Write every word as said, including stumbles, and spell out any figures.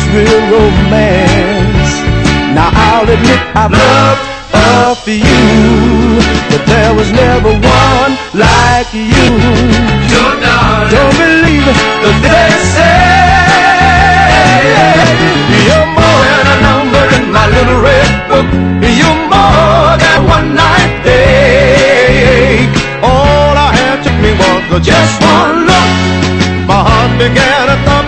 real romance. Now I'll admit I've loved a few, but there was never one like you. Your darling. Don't believe it, the day